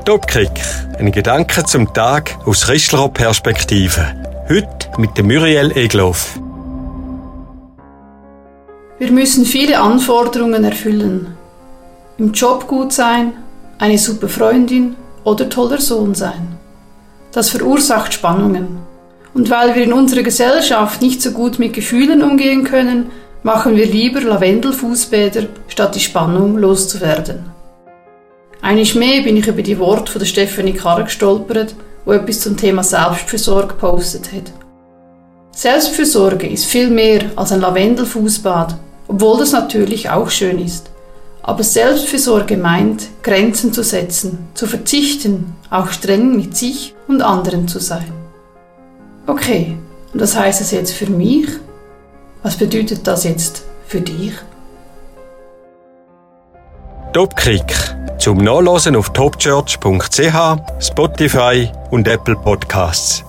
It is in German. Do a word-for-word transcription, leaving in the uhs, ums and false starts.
Topkick, ein Gedanke zum Tag aus christlicher Perspektive. Heute mit dem Muriel Egloff. Wir müssen viele Anforderungen erfüllen. Im Job gut sein, eine super Freundin oder toller Sohn sein. Das verursacht Spannungen. Und weil wir in unserer Gesellschaft nicht so gut mit Gefühlen umgehen können, machen wir lieber Lavendelfußbäder, statt die Spannung loszuwerden. Einmal mehr bin ich über die Worte von der Stefanie Karrer gestolpert, die etwas zum Thema Selbstfürsorge gepostet hat. Selbstfürsorge ist viel mehr als ein Lavendelfußbad, obwohl das natürlich auch schön ist. Aber Selbstfürsorge meint, Grenzen zu setzen, zu verzichten, auch streng mit sich und anderen zu sein. Okay, und was heißt das jetzt für mich? Was bedeutet das jetzt für dich? Topkick. Zum Nachlesen auf topchurch punkt c h, Spotify und Apple Podcasts.